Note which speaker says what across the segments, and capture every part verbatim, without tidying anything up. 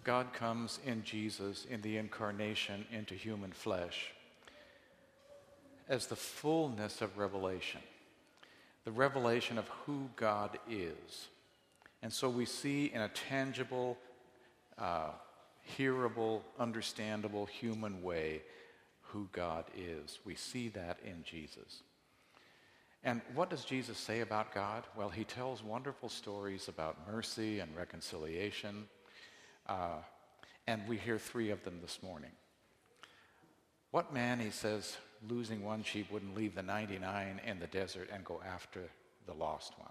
Speaker 1: God comes in Jesus, in the incarnation, into human flesh, as the fullness of revelation, the revelation of who God is. And so we see in a tangible, uh, hearable, understandable human way who God is. We see that in Jesus. And what does Jesus say about God? Well, he tells wonderful stories about mercy and reconciliation. Uh, and we hear three of them this morning. What man, he says, losing one sheep wouldn't leave the ninety-nine in the desert and go after the lost one?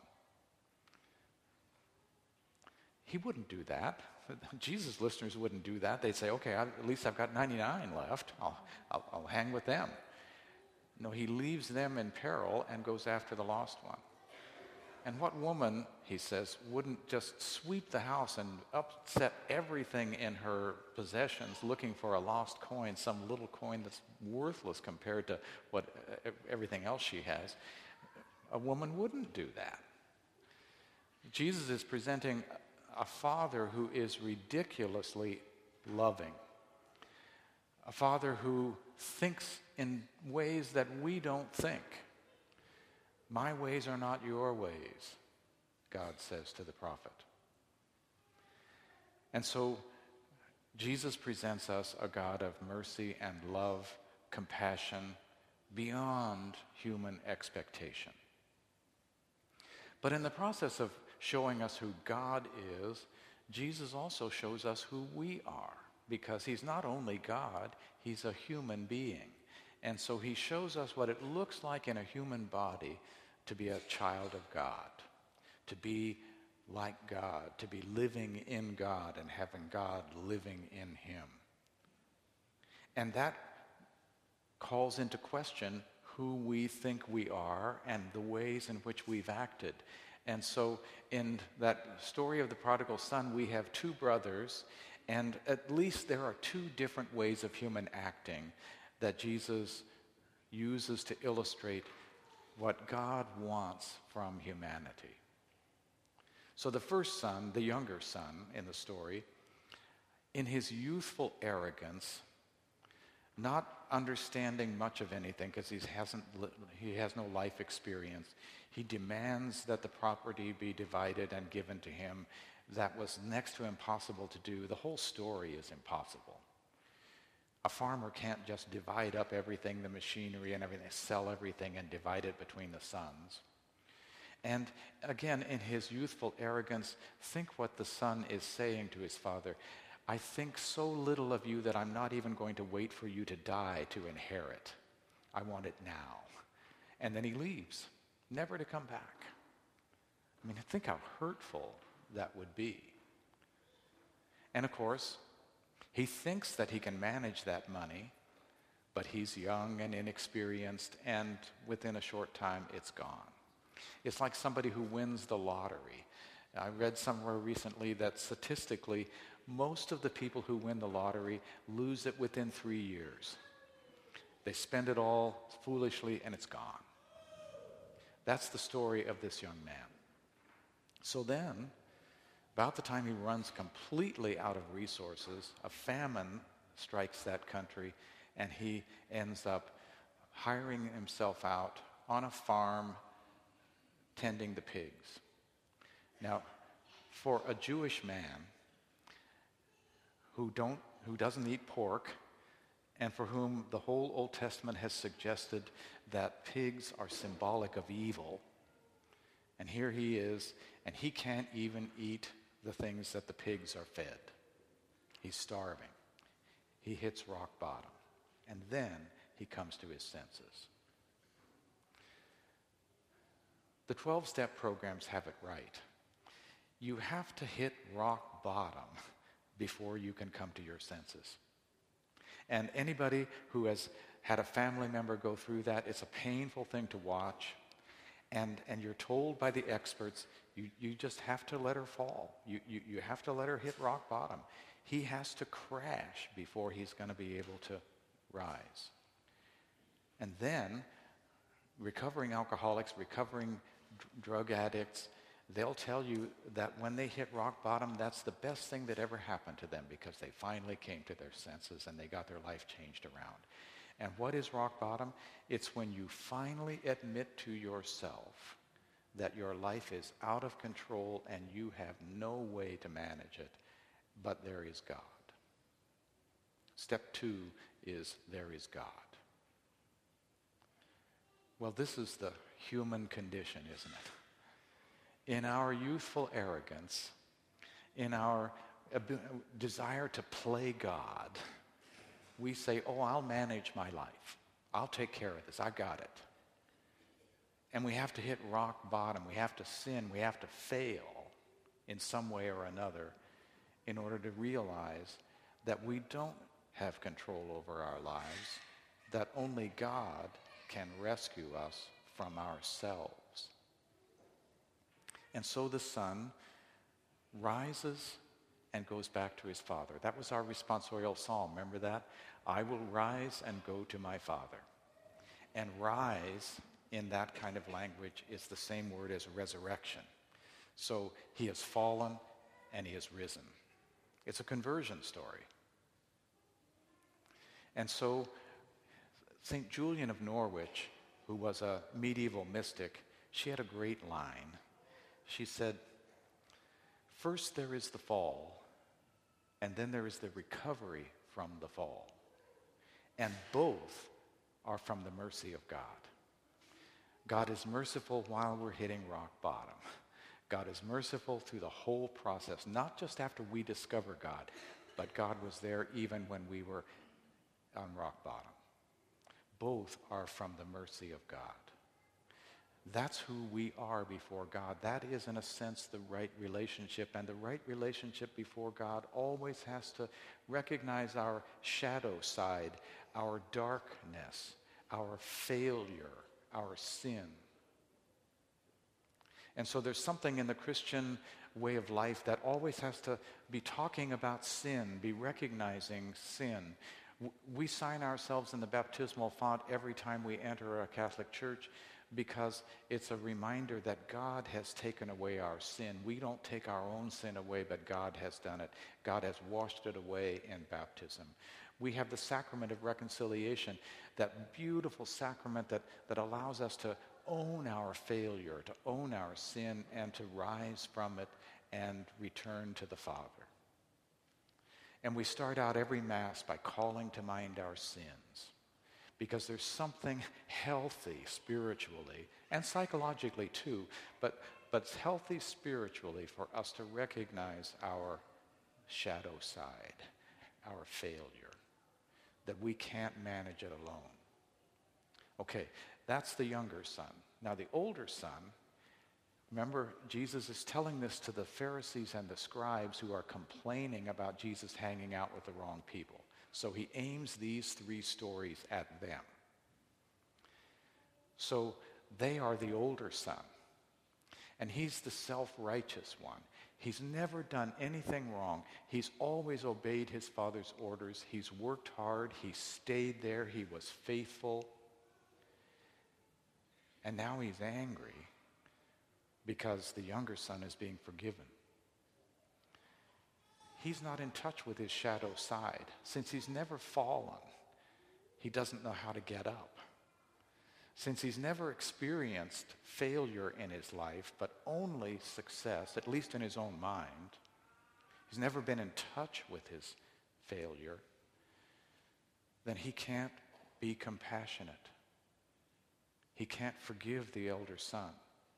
Speaker 1: He wouldn't do that. Jesus' listeners wouldn't do that. They'd say, okay, I, at least I've got ninety-nine left. I'll, I'll, I'll hang with them. No, he leaves them in peril and goes after the lost one. And what woman, he says, wouldn't just sweep the house and upset everything in her possessions looking for a lost coin, some little coin that's worthless compared to what uh, everything else she has? A woman wouldn't do that. Jesus is presenting a father who is ridiculously loving, a father who thinks in ways that we don't think. My ways are not your ways, God says to the prophet. And so Jesus presents us a God of mercy and love, compassion, beyond human expectation. But in the process of showing us who God is, Jesus also shows us who we are, because he's not only God, he's a human being. And so he shows us what it looks like in a human body to be a child of God, to be like God, to be living in God and having God living in him. And that calls into question who we think we are and the ways in which we've acted. And so in that story of the prodigal son, we have two brothers, and at least there are two different ways of human acting that Jesus uses to illustrate what God wants from humanity. So the first son, the younger son in the story, in his youthful arrogance, not understanding much of anything because he hasn't he has no life experience, he demands that the property be divided and given to him. That was next to impossible to do. The whole story is impossible. A farmer can't just divide up everything, the machinery and everything, sell everything and divide it between the sons. And again, in his youthful arrogance, think what the son is saying to his father. I think so little of you that I'm not even going to wait for you to die to inherit. I want it now. And then he leaves, never to come back. I mean, think how hurtful that would be. And of course, he thinks that he can manage that money, but he's young and inexperienced, and within a short time, it's gone. It's like somebody who wins the lottery. I read somewhere recently that statistically, most of the people who win the lottery lose it within three years. They spend it all foolishly, and it's gone. That's the story of this young man. So then, about the time he runs completely out of resources, a famine strikes that country, and he ends up hiring himself out on a farm tending the pigs. Now, for a Jewish man who don't who doesn't eat pork, and for whom the whole Old Testament has suggested that pigs are symbolic of evil, and here he is, and he can't even eat the things that the pigs are fed. He's starving. He hits rock bottom, and then he comes to his senses. The twelve-step programs have it right. You have to hit rock bottom before you can come to your senses. And anybody who has had a family member go through that, it's a painful thing to watch. And, and you're told by the experts, you, you just have to let her fall. You, you, you have to let her hit rock bottom. He has to crash before he's going to be able to rise. And then, recovering alcoholics, recovering d- drug addicts, they'll tell you that when they hit rock bottom, that's the best thing that ever happened to them because they finally came to their senses and they got their life changed around. And what is rock bottom? It's when you finally admit to yourself that your life is out of control and you have no way to manage it, but there is God. Step two is there is God. Well, this is the human condition, isn't it? In our youthful arrogance, in our ab- desire to play God, we say, oh, I'll manage my life. I'll take care of this. I got it. And we have to hit rock bottom. We have to sin. We have to fail in some way or another in order to realize that we don't have control over our lives, that only God can rescue us from ourselves. And so the son rises and goes back to his father. That was our responsorial psalm. Remember that? I will rise and go to my father. And rise in that kind of language is the same word as resurrection. So he has fallen and he has risen. It's a conversion story. And so Saint Julian of Norwich, who was a medieval mystic, she had a great line. She said, first there is the fall, and then there is the recovery from the fall. And both are from the mercy of God. God is merciful while we're hitting rock bottom. God is merciful through the whole process, not just after we discover God, but God was there even when we were on rock bottom. Both are from the mercy of God. That's who we are before God. That is, in a sense, the right relationship. And the right relationship before God always has to recognize our shadow side, our darkness, our failure, our sin. And so there's something in the Christian way of life that always has to be talking about sin, be recognizing sin. We sign ourselves in the baptismal font every time we enter a Catholic church because it's a reminder that God has taken away our sin. We don't take our own sin away, but God has done it. God has washed it away in baptism. We have the sacrament of reconciliation, that beautiful sacrament that, that allows us to own our failure, to own our sin, and to rise from it and return to the Father. And we start out every Mass by calling to mind our sins, because there's something healthy spiritually and psychologically too, but, but it's healthy spiritually for us to recognize our shadow side, our failure, that we can't manage it alone. Okay, that's the younger son. Now the older son, remember, Jesus is telling this to the Pharisees and the scribes who are complaining about Jesus hanging out with the wrong people. So he aims these three stories at them. So they are the older son, and he's the self-righteous one. He's never done anything wrong. He's always obeyed his father's orders. He's worked hard. He stayed there. He was faithful. And now he's angry because the younger son is being forgiven. He's not in touch with his shadow side. Since he's never fallen, he doesn't know how to get up. Since he's never experienced failure in his life, but only success, at least in his own mind, he's never been in touch with his failure, then he can't be compassionate. He can't forgive the elder son.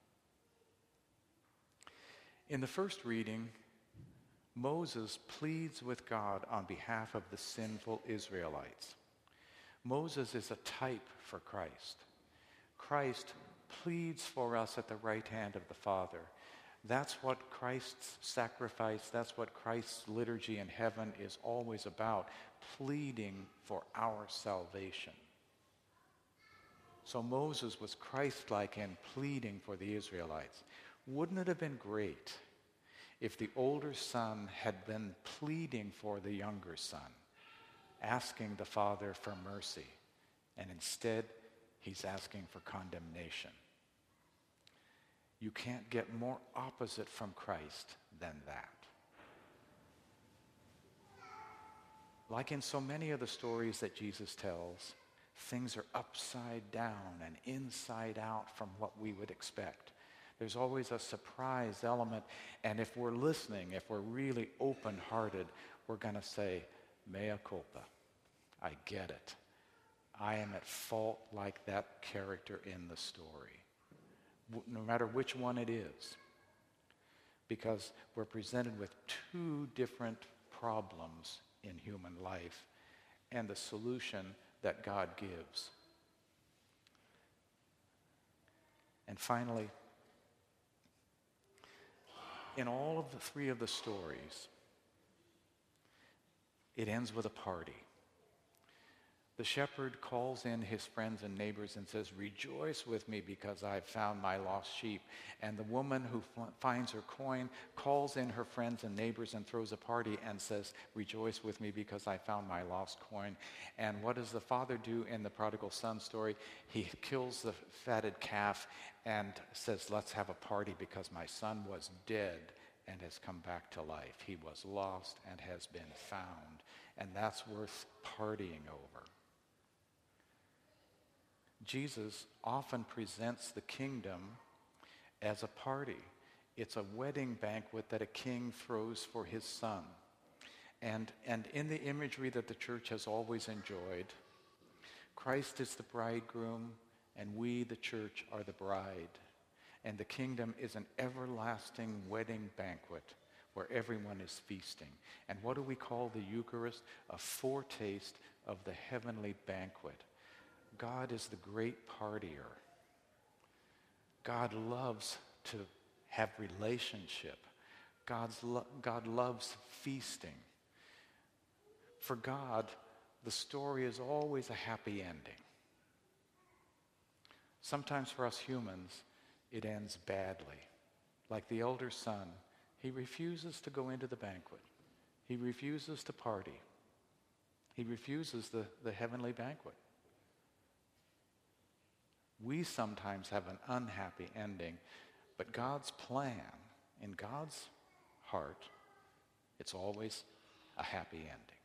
Speaker 1: In the first reading, Moses pleads with God on behalf of the sinful Israelites. Moses is a type for Christ. Christ pleads for us at the right hand of the Father. That's what Christ's sacrifice, that's what Christ's liturgy in heaven is always about, pleading for our salvation. So Moses was Christ-like in pleading for the Israelites. Wouldn't it have been great if the older son had been pleading for the younger son, asking the Father for mercy, and instead he's asking for condemnation? You can't get more opposite from Christ than that. Like in so many of the stories that Jesus tells, things are upside down and inside out from what we would expect. There's always a surprise element, and if we're listening, if we're really open-hearted, we're going to say, mea culpa. I get it. I am at fault like that character in the story, no matter which one it is, because we're presented with two different problems in human life and the solution that God gives. And finally, in all of the three of the stories, it ends with a party. The shepherd calls in his friends and neighbors and says, "Rejoice with me because I've found my lost sheep." And the woman who f- finds her coin calls in her friends and neighbors and throws a party and says, "Rejoice with me because I found my lost coin." And what does the father do in the prodigal son story? He kills the fatted calf and says, "Let's have a party because my son was dead and has come back to life. He was lost and has been found." And that's worth partying over. Jesus often presents the kingdom as a party. It's a wedding banquet that a king throws for his son. And, and in the imagery that the church has always enjoyed, Christ is the bridegroom, and we, the church, are the bride. And the kingdom is an everlasting wedding banquet where everyone is feasting. And what do we call the Eucharist? A foretaste of the heavenly banquet. God is the great partier. God loves to have relationship. God's lo- God loves feasting. For God, the story is always a happy ending. Sometimes for us humans, it ends badly. Like the elder son, he refuses to go into the banquet. He refuses to party. He refuses the, the heavenly banquet. We sometimes have an unhappy ending, but God's plan, in God's heart, it's always a happy ending.